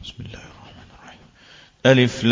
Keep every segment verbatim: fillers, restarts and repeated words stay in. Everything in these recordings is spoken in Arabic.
بسم الله الرحمن الرحيم. ألف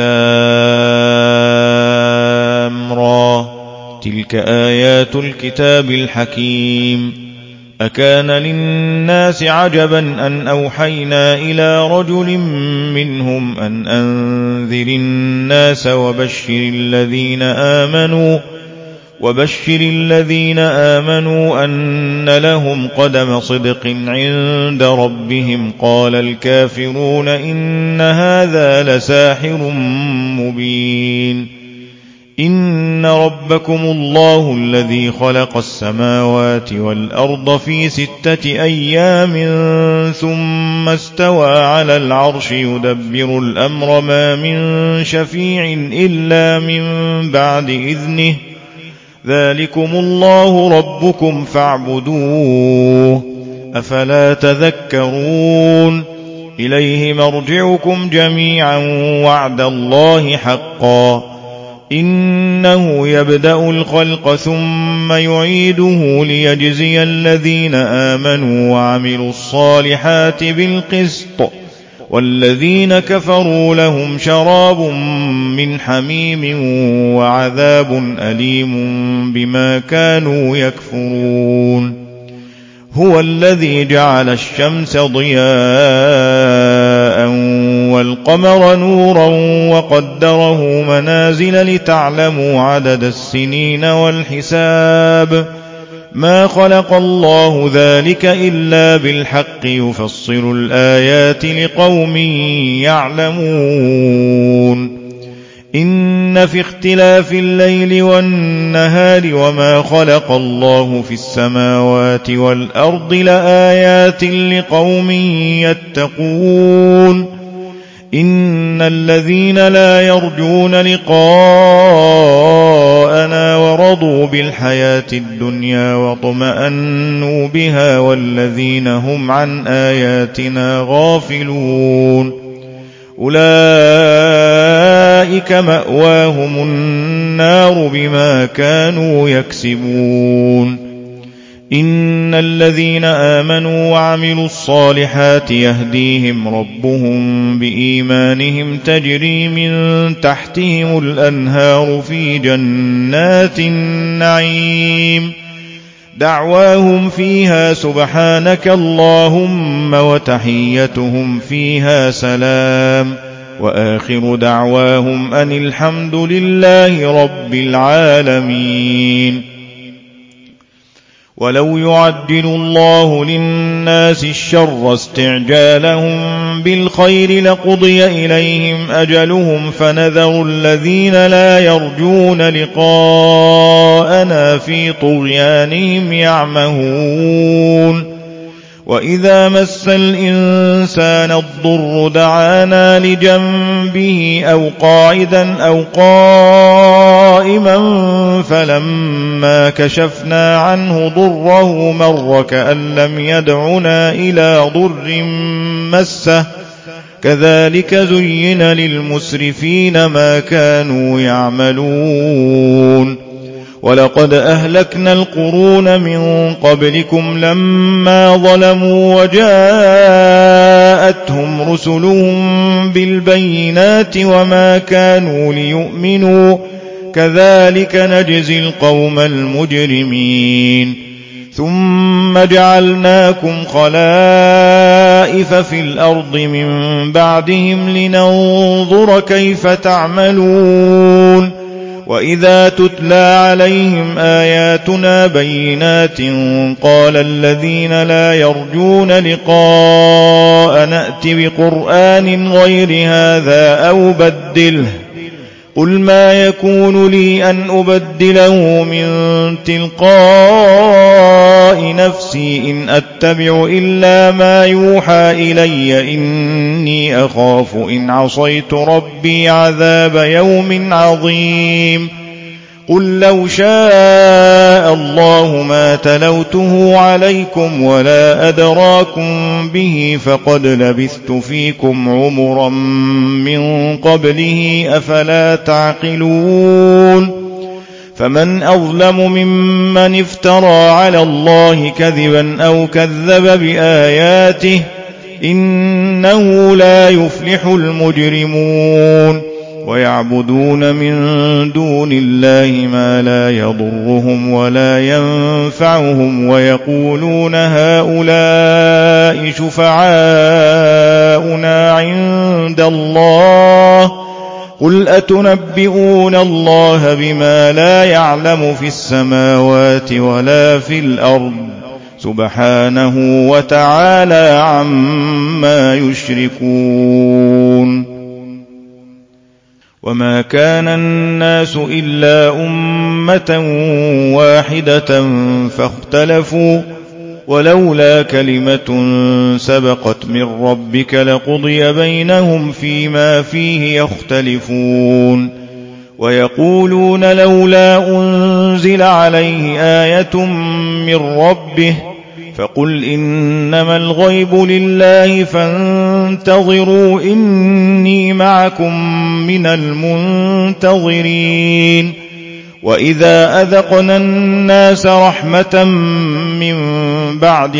لام را تلك آيات الكتاب الحكيم. أكان للناس عجبا أن أوحينا إلى رجل منهم أن أنذر الناس وبشر الذين آمنوا وبشر الذين آمنوا أن لهم قدم صدق عند ربهم. قال الكافرون إن هذا لساحر مبين. إن ربكم الله الذي خلق السماوات والأرض في ستة أيام ثم استوى على العرش يدبر الأمر ما من شفيع إلا من بعد إذنه ذلكم الله ربكم فاعبدوه أفلا تذكرون. إليه مرجعكم جميعا وعد الله حقا إنه يبدأ الخلق ثم يعيده ليجزي الذين آمنوا وعملوا الصالحات بالقسط والذين كفروا لهم شراب من حميم وعذاب أليم بما كانوا يكفرون. هو الذي جعل الشمس ضياء والقمر نورا وقدره منازل لتعلموا عدد السنين والحساب ما خلق الله ذلك إلا بالحق يفصل الآيات لقوم يعلمون. إن في اختلاف الليل والنهار وما خلق الله في السماوات والأرض لآيات لقوم يتقون. إن الذين لا يرجون لقاءنا ورضوا بالحياة الدنيا واطمأنوا بها والذين هم عن آياتنا غافلون أولئك مأواهم النار بما كانوا يكسبون. إن الذين آمنوا وعملوا الصالحات يهديهم ربهم بإيمانهم تجري من تحتهم الأنهار في جنات النعيم دعواهم فيها سبحانك اللهم وتحيتهم فيها سلام وآخر دعواهم أن الحمد لله رب العالمين. ولو يعجل الله للناس الشر استعجالهم بالخير لقضي إليهم أجلهم فنذر الذين لا يرجون لقاءنا في طغيانهم يعمهون. وإذا مس الإنسان الضر دعانا لجنبه أو قاعدا أو قائما فلما كشفنا عنه ضره مر كأن لم يدعنا إلى ضر مسه كذلك زين للمسرفين ما كانوا يعملون. ولقد أهلكنا القرون من قبلكم لما ظلموا وجاءتهم رسلهم بالبينات وما كانوا ليؤمنوا كذلك نجزي القوم المجرمين. ثم جعلناكم خلائف في الأرض من بعدهم لننظر كيف تعملون. وإذا تتلى عليهم آياتنا بينات قال الذين لا يرجون لقاء نأت بقرآن غير هذا أو بدله قل ما يكون لي أن أبدله من تلقاء نفسي إن أتبع إلا ما يوحى إلي إني أخاف إن عصيت ربي عذاب يوم عظيم. قل لو شاء الله ما تلوته عليكم ولا أدراكم به فقد لبثت فيكم عمرا من قبله أفلا تعقلون. فمن أظلم ممن افترى على الله كذبا أو كذب بآياته إنه لا يفلح المجرمون ويعبدون من دون الله ما لا يضرهم ولا ينفعهم ويقولون هؤلاء شفعاؤنا عند الله قل أتنبئون الله بما لا يعلم في السماوات ولا في الأرض سبحانه وتعالى عما يشركون وما كان الناس إلا أمة واحدة فاختلفوا ولولا كلمة سبقت من ربك لقضي بينهم فيما فيه يختلفون ويقولون لولا أنزل عليه آية من ربه فقل إنما الغيب لله فانتظروا إني معكم من المنتظرين وإذا أذقنا الناس رحمة من بعد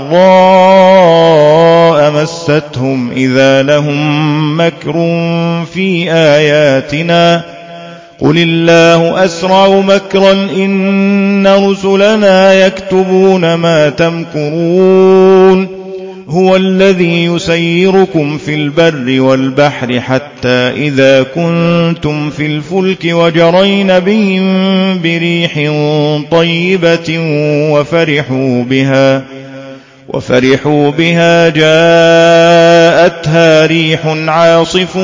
ضراء مستهم إذا لهم مكر في آياتنا قل الله أسرع مكرا إن رسلنا يكتبون ما تمكرون هو الذي يسيركم في البر والبحر حتى إذا كنتم في الفلك وجرين بهم بريح طيبة وفرحوا بها وفرحوا بها جاءتها ريح عاصف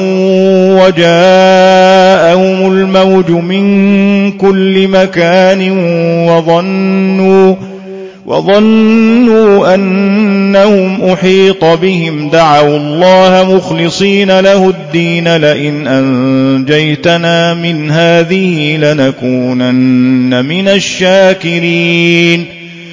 وجاءهم الموج من كل مكان وظنوا وظنوا أنهم أحيط بهم دعوا الله مخلصين له الدين لئن أنجيتنا من هذه لنكونن من الشاكرين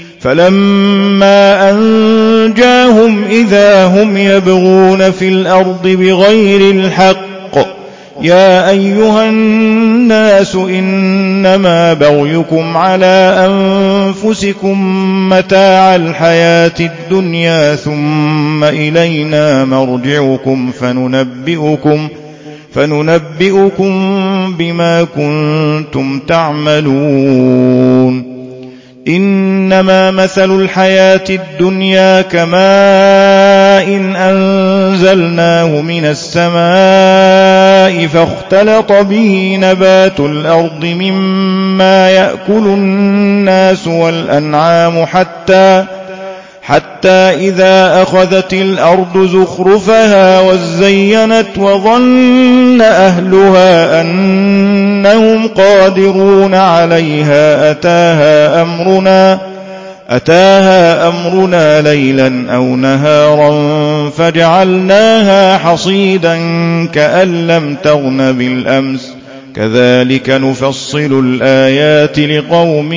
فلما أنجاهم إذا هم يبغون في الأرض بغير الحق يا أيها الناس إنما بغيكم على أنفسكم متاع الحياة الدنيا ثم إلينا مرجعكم فننبئكم فننبئكم بما كنتم تعملون إنما مثل الحياة الدنيا كماء إن أنزلناه من السماء فاختلط به نبات الأرض مما يأكل الناس والأنعام حتى حتى إذا أخذت الأرض زخرفها وزينت وظن أهلها أنهم قادرون عليها أتاها أمرنا أتاها أمرنا ليلا أو نهارا فجعلناها حصيدا كأن لم تغن بالأمس كذلك نفصل الآيات لقوم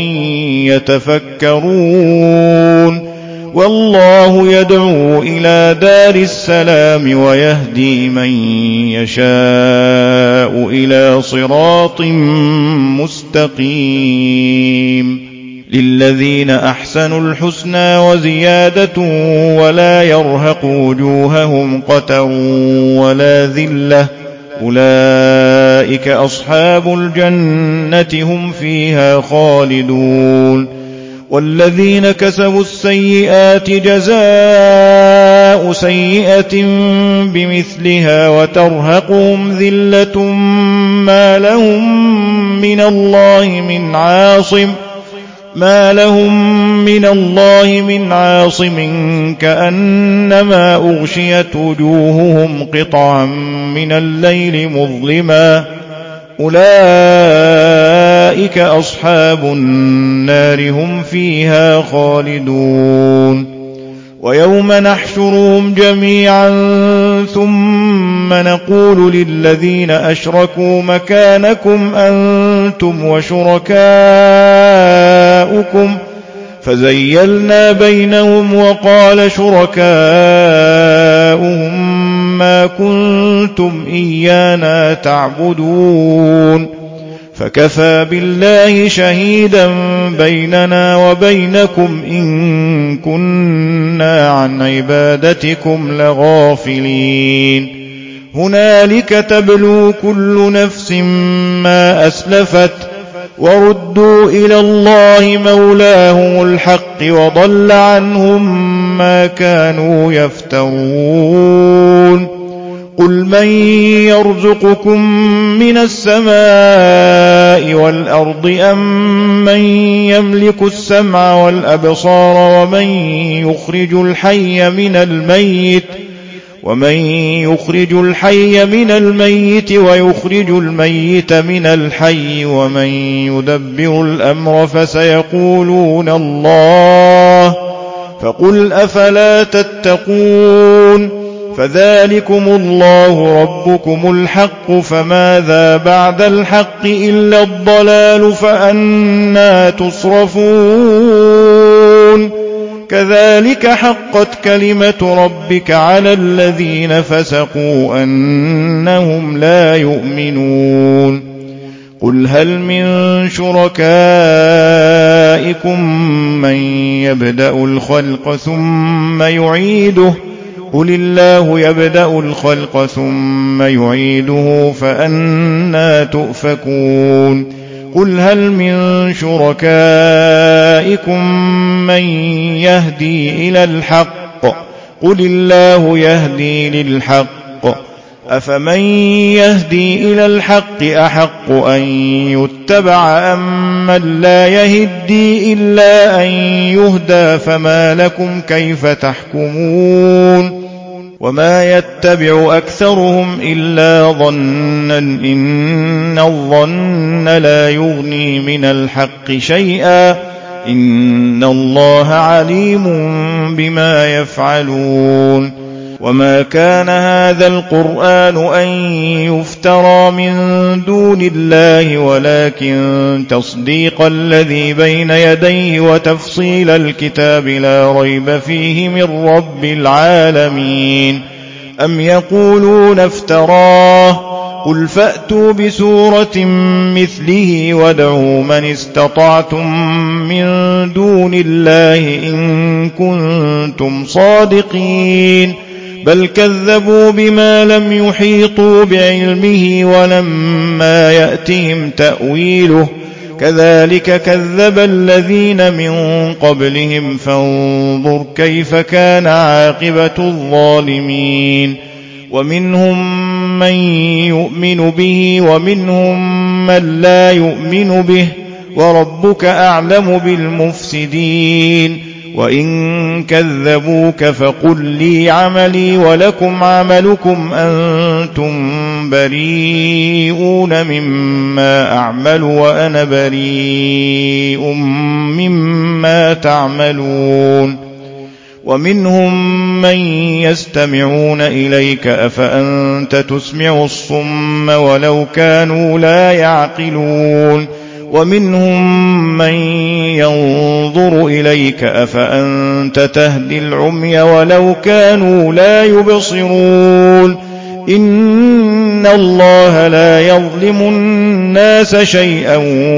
يتفكرون والله يدعو إلى دار السلام ويهدي من يشاء إلى صراط مستقيم للذين أحسنوا الحسنى وزيادة ولا يرهق وجوههم قتر ولا ذلة أولئك أصحاب الجنة هم فيها خالدون والذين كسبوا السيئات جزاء سيئة بمثلها وترهقهم ذلة ما لهم من الله من عاصم ما لهم من الله من عاصم كأنما أغشيت وجوههم قطعا من الليل مظلما أولئك أصحاب النار هم فيها خالدون ويوم نحشرهم جميعا ثم نقول للذين أشركوا مكانكم أنتم وشركاؤكم فزيلنا بينهم وقال شركاؤهم ما كنتم إيانا تعبدون فكفى بالله شهيدا بيننا وبينكم إن كنا عن عبادتكم لغافلين هنالك تبلو كل نفس ما أسلفت وردوا إلى الله مولاهم الحق وضل عنهم ما كانوا يفترون قل من يرزقكم من السماء والأرض أم من يملك السمع والأبصار ومن يخرج الحي من الميت ومن يخرج الحي من الميت ويخرج الميت من الحي ومن يدبر الأمر فسيقولون الله فقل أفلا تتقون فذلكم الله ربكم الحق فماذا بعد الحق إلا الضلال فأنى تصرفون كذلك حقت كلمة ربك على الذين فسقوا أنهم لا يؤمنون قل هل من شركائكم من يبدأ الخلق ثم يعيده قل الله يبدأ الخلق ثم يعيده فأنى تؤفكون قل هل من شركائكم من يهدي إلى الحق قل الله يهدي للحق أفمن يهدي إلى الحق أحق أن يتبع أم من لا يهدي إلا أن يهدى فما لكم كيف تحكمون وما يتبع أكثرهم إلا ظنا إن الظن لا يغني من الحق شيئا إن الله عليم بما يفعلون وما كان هذا القرآن أن يفترى من دون الله ولكن تصديق الذي بين يديه وتفصيل الكتاب لا ريب فيه من رب العالمين أم يقولون افتراه قل فأتوا بسورة مثله وادعوا من استطعتم من دون الله إن كنتم صادقين بل كذبوا بما لم يحيطوا بعلمه ولما يأتهم تأويله كذلك كذب الذين من قبلهم فانظر كيف كان عاقبة الظالمين ومنهم من يؤمن به ومنهم من لا يؤمن به وربك أعلم بالمفسدين وإن كذبوك فقل لي عملي ولكم عملكم أنتم بريئون مما أعمل وأنا بريء مما تعملون ومنهم من يستمعون إليك أفأنت تسمع الصم ولو كانوا لا يعقلون ومنهم من ينظر إليك أفأنت تهدي العمي ولو كانوا لا يبصرون إن الله لا يظلم الناس شيئا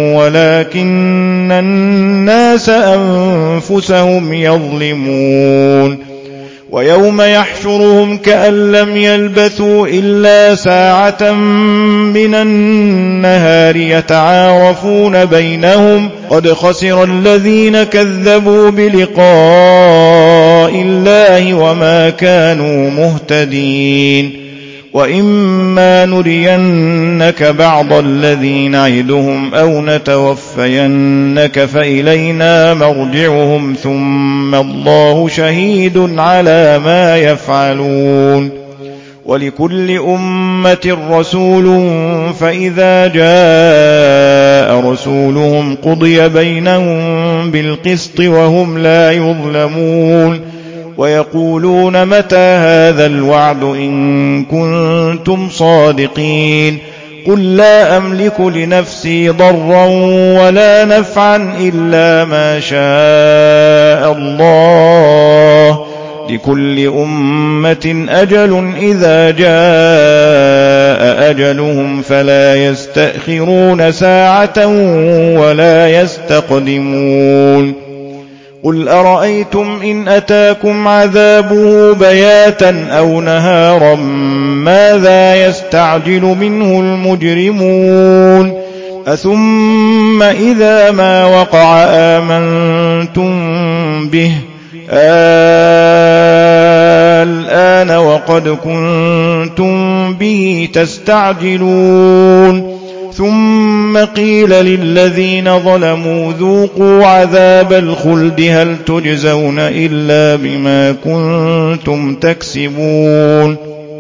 ولكن الناس أنفسهم يظلمون ويوم يحشرهم كأن لم يلبثوا إلا ساعة من النهار يتعارفون بينهم قد خسر الذين كذبوا بلقاء الله وما كانوا مهتدين وإما نرينك بعض الذي نعدهم أو نتوفينك فإلينا مرجعهم ثم الله شهيد على ما يفعلون ولكل أمة رسول فإذا جاء رسولهم قضي بينهم بالقسط وهم لا يظلمون ويقولون متى هذا الوعد إن كنتم صادقين قل لا أملك لنفسي ضرا ولا نفعا إلا ما شاء الله لكل أمة أجل إذا جاء جاء أجلهم فلا يستأخرون ساعة ولا يستقدمون قل أرأيتم إن أتاكم عذابه بياتا أو نهارا ماذا يستعجل منه المجرمون أثم إذا ما وقع آمنتم به الآن وقد كنتم به تستعجلون ثم قيل للذين ظلموا ذوقوا عذاب الخلد هل تجزون إلا بما كنتم تكسبون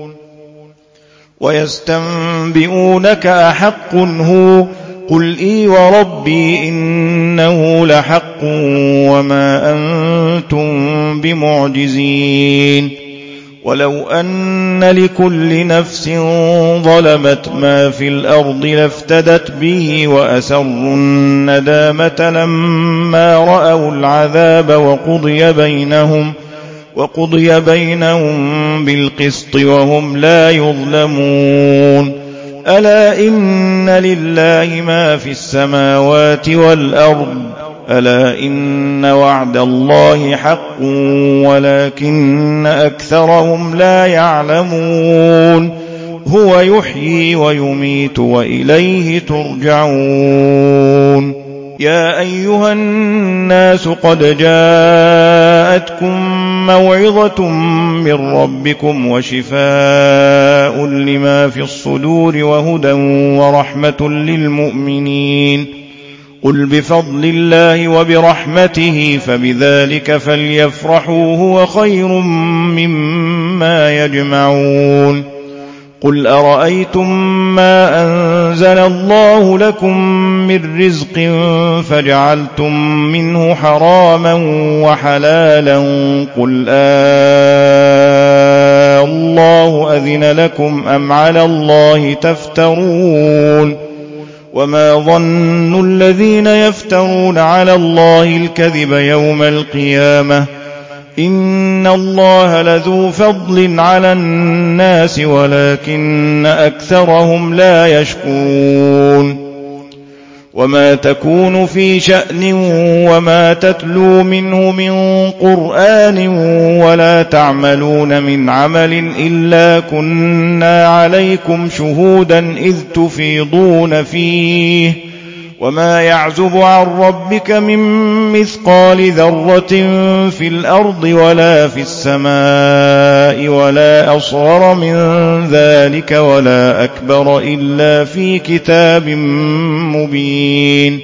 ويستنبئونك أحق هو قل إي وربي إنه لحق وما أنتم بمعجزين ولو أن لكل نفس ظلمت ما في الأرض لافتدت به وأسروا الندامة لما رأوا العذاب وقضي بينهم وقضي بينهم بالقسط وهم لا يظلمون ألا إن لله ما في السماوات والأرض ألا إن وعد الله حق ولكن أكثرهم لا يعلمون هو يحيي ويميت وإليه ترجعون يا أيها الناس قد جاءتكم موعظة من ربكم وشفاء لما في الصدور وهدى ورحمة للمؤمنين قل بفضل الله وبرحمته فبذلك فليفرحوا هو خير مما يجمعون قل أرأيتم ما أنزل الله لكم من رزق فجعلتم منه حراما وحلالا قل آه الله أذن لكم أم على الله تفترون وما ظن الذين يفترون على الله الكذب يوم القيامة إن الله لذو فضل على الناس ولكن أكثرهم لا يشكرون وما تكون في شأن وما تتلو منه من قرآن ولا تعملون من عمل إلا كنا عليكم شهودا إذ تفيضون فيه وما يعزب عن ربك من مثقال ذرة في الأرض ولا في السماء ولا أصغر من ذلك ولا أكبر إلا في كتاب مبين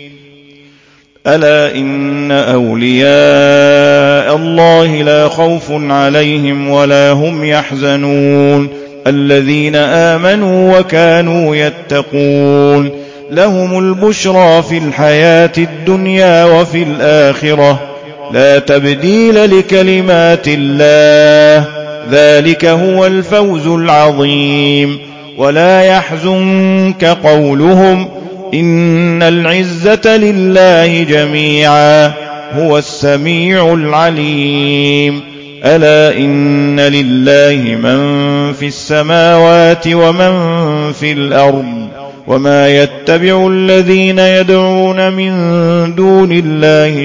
ألا إن أولياء الله لا خوف عليهم ولا هم يحزنون الذين آمنوا وكانوا يتقون لهم البشرى في الحياة الدنيا وفي الآخرة لا تبديل لكلمات الله ذلك هو الفوز العظيم ولا يحزنك قولهم إن العزة لله جميعا هو السميع العليم ألا إن لله من في السماوات ومن في الأرض وما يتبع الذين يدعون من دون الله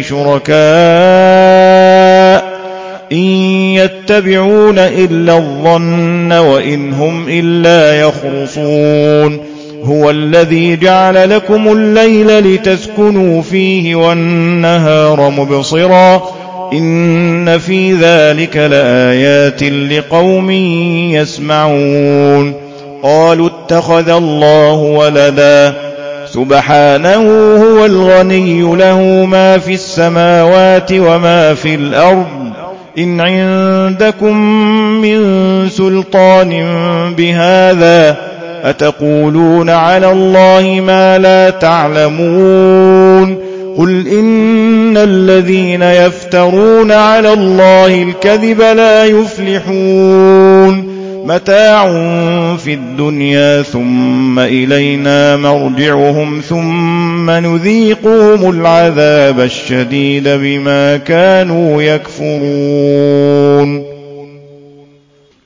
شركاء إن يتبعون إلا الظن وإن هم إلا يخرصون هو الذي جعل لكم الليل لتسكنوا فيه والنهار مبصرا إن في ذلك لآيات لقوم يسمعون قالوا اتخذ الله ولدا سبحانه هو الغني له ما في السماوات وما في الأرض إن عندكم من سلطان بهذا أتقولون على الله ما لا تعلمون قل إن الذين يفترون على الله الكذب لا يفلحون متاع في الدنيا ثم إلينا مرجعهم ثم نذيقهم العذاب الشديد بما كانوا يكفرون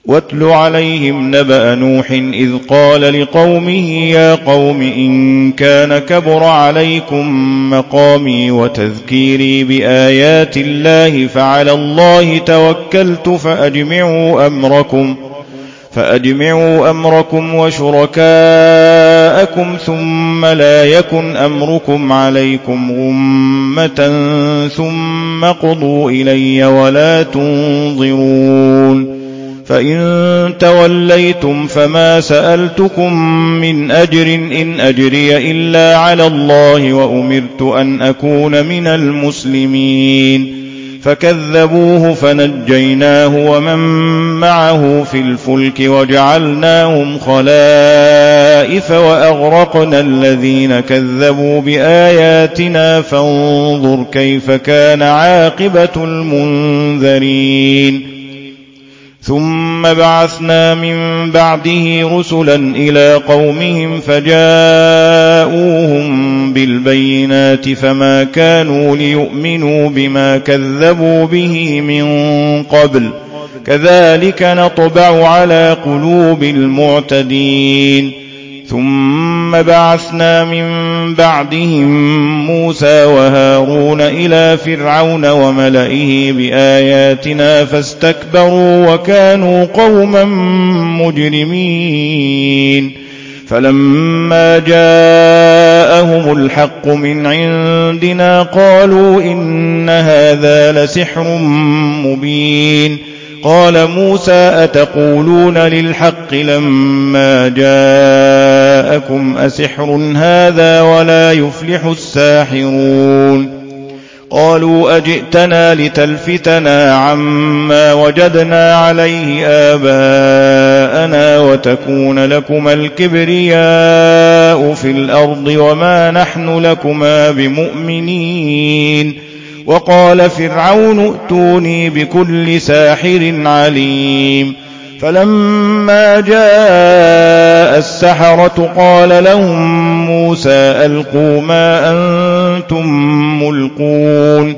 واتل عليهم نبأ نوح إذ قال لقومه يا قوم إن كان كبر عليكم مقامي وتذكيري بآيات الله فعلى الله توكلت فأجمعوا أمركم فأجمعوا أمركم وشركاءكم ثم لا يكن أمركم عليكم غمة ثم قضوا إلي ولا تنظرون فإن توليتم فما سألتكم من أجر إن أجري إلا على الله وأمرت أن أكون من المسلمين فكذبوه فنجيناه ومن معه في الفلك وجعلناهم خلائف وأغرقنا الذين كذبوا بآياتنا فانظر كيف كان عاقبة المنذرين ثم بعثنا من بعده رسلا إلى قومهم فجاءوهم بالبينات فما كانوا ليؤمنوا بما كذبوا به من قبل كذلك نطبع على قلوب المعتدين ثم بعثنا من بعدهم موسى وهارون إلى فرعون وملئه بآياتنا فاستكبروا وكانوا قوما مجرمين فلما جاءهم الحق من عندنا قالوا إن هذا لسحر مبين قال موسى أتقولون للحق لما جاءكم أسحر هذا ولا يفلح الساحرون قالوا أجئتنا لتلفتنا عما وجدنا عليه آباءنا وتكون لكما الكبرياء في الأرض وما نحن لكما بمؤمنين وقال فرعون ائتوني بكل ساحر عليم فلما جاء السحرة قال لهم موسى ألقوا ما أنتم ملقون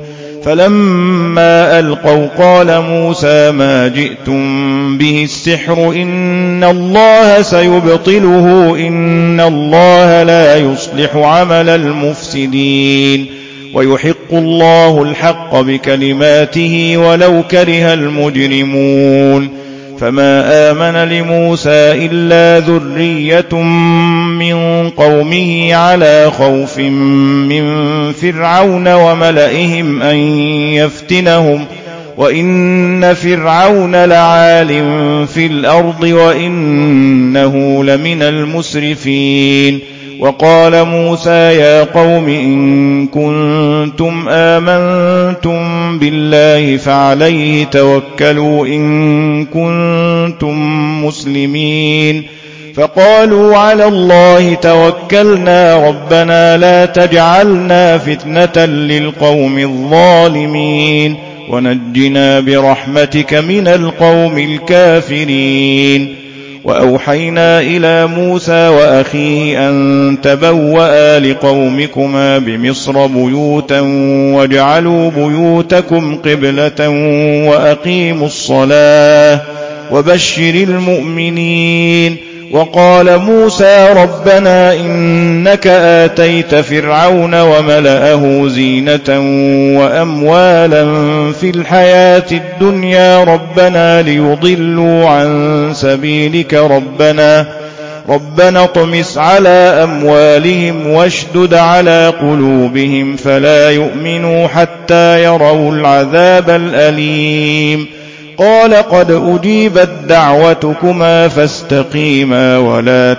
فلما ألقوا قال موسى ما جئتم به السحر إن الله سيبطله إن الله لا يصلح عمل المفسدين ويحق الله الحق بكلماته ولو كره المجرمون فما آمن لموسى إلا ذرية من قومه على خوف من فرعون وملئهم أن يفتنهم وإن فرعون لعال في الأرض وإنه لمن المسرفين وقال موسى يا قوم إن كنتم آمنتم بالله فعليه توكلوا إن كنتم مسلمين فقالوا على الله توكلنا ربنا لا تجعلنا فتنة للقوم الظالمين ونجنا برحمتك من القوم الكافرين وأوحينا إلى موسى وأخيه أن تبوأ لقومكما بمصر بيوتا واجعلوا بيوتكم قبلة وأقيموا الصلاة وبشر المؤمنين وقال موسى ربنا إنك آتيت فرعون وملأه زينة وأموالا في الحياة الدنيا ربنا ليضلوا عن سبيلك ربنا ربنا اطمس على أموالهم واشدد على قلوبهم فلا يؤمنوا حتى يروا العذاب الأليم قال قد أجيبت دعوتكما فاستقيما ولا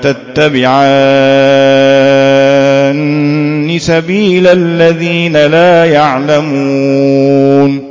تتبعان سبيل الذين لا يعلمون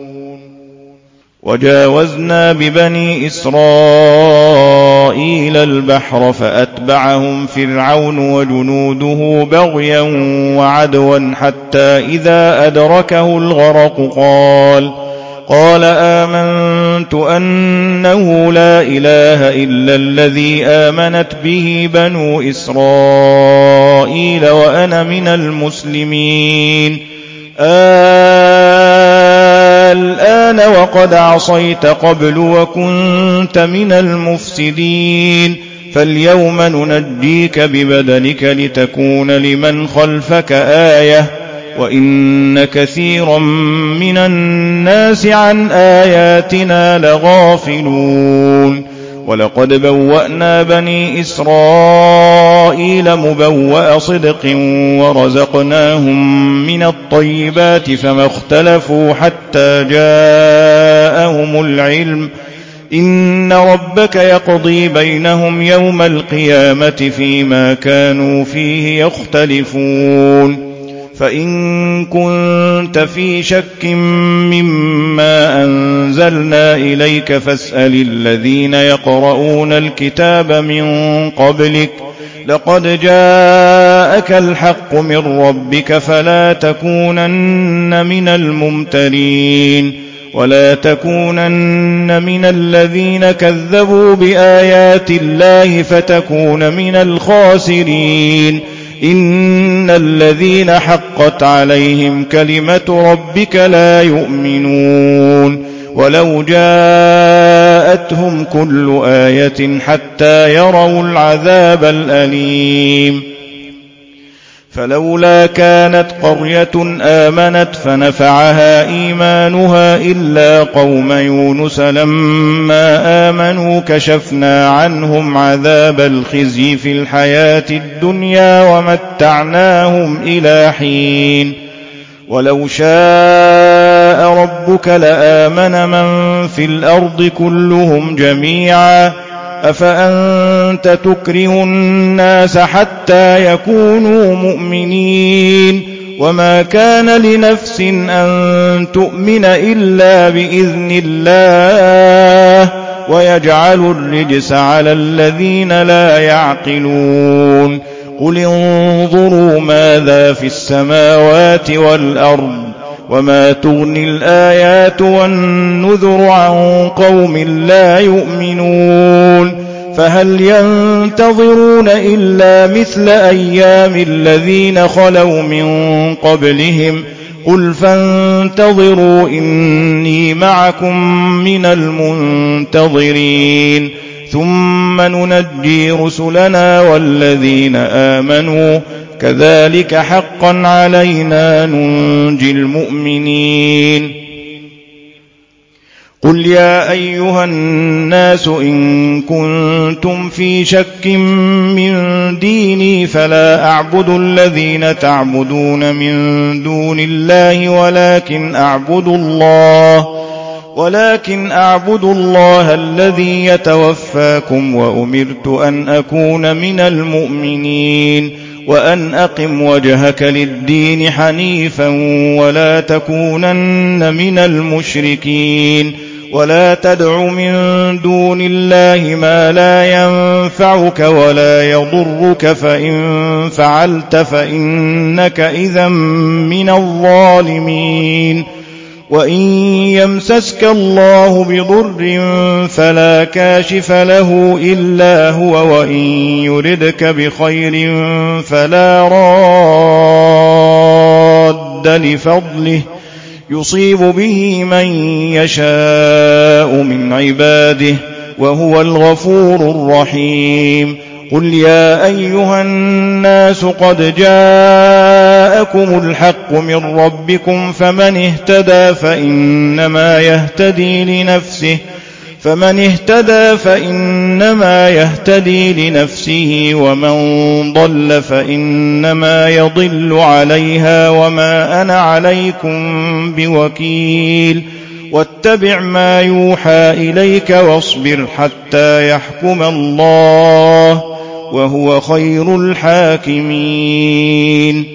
وجاوزنا ببني إسرائيل البحر فأتبعهم فرعون وجنوده بغيا وعدوا حتى إذا أدركه الغرق قال قال آمنت أنه لا إله إلا الذي آمنت به بنو إسرائيل وأنا من المسلمين الآن وقد عصيت قبل وكنت من المفسدين فاليوم ننجيك ببدنك لتكون لمن خلفك آية وإن كثيرا من الناس عن آياتنا لغافلون ولقد بوأنا بني إسرائيل مبوأ صدق ورزقناهم من الطيبات فما اختلفوا حتى جاءهم العلم إن ربك يقضي بينهم يوم القيامة فيما كانوا فيه يختلفون فإن كنت في شك مما أنزلنا إليك فاسأل الذين يقرؤون الكتاب من قبلك لقد جاءك الحق من ربك فلا تكونن من الممترين ولا تكونن من الذين كذبوا بآيات الله فتكون من الخاسرين إن الذين حقت عليهم كلمة ربك لا يؤمنون ولو جاءتهم كل آية حتى يروا العذاب الأليم فلولا كانت قرية آمنت فنفعها إيمانها إلا قوم يونس لما آمنوا كشفنا عنهم عذاب الخزي في الحياة الدنيا ومتعناهم إلى حين ولو شاء ربك لآمن من في الأرض كلهم جميعا أفأنت تكره الناس حتى يكونوا مؤمنين وما كان لنفس أن تؤمن إلا بإذن الله ويجعل الرجس على الذين لا يعقلون قل انظروا ماذا في السماوات والأرض وما تغني الآيات والنذر عن قوم لا يؤمنون فهل ينتظرون إلا مثل أيام الذين خلوا من قبلهم قل فانتظروا إني معكم من المنتظرين ثم ننجي رسلنا والذين آمنوا كذلك حقا علينا ننجي المؤمنين قل يا أيها الناس إن كنتم في شك من ديني فلا أعبد الذين تعبدون من دون الله ولكن أعبد الله ولكن أعبد الله الذي يتوفاكم وأمرت أن أكون من المؤمنين وأن أقم وجهك للدين حنيفا ولا تكونن من المشركين ولا تدع من دون الله ما لا ينفعك ولا يضرك فإن فعلت فإنك إذا من الظالمين وإن يمسسك الله بضر فلا كاشف له إلا هو وإن يردك بخير فلا راد لفضله يصيب به من يشاء من عباده وهو الغفور الرحيم قل يا أيها الناس قد جاءكم الحق من ربكم فمن اهتدى فإنما يهتدي لنفسه فمن اهتدى فإنما يهتدي لنفسه ومن ضل فإنما يضل عليها وما أنا عليكم بوكيل واتبع ما يوحى إليك واصبر حتى يحكم الله وهو خير الحاكمين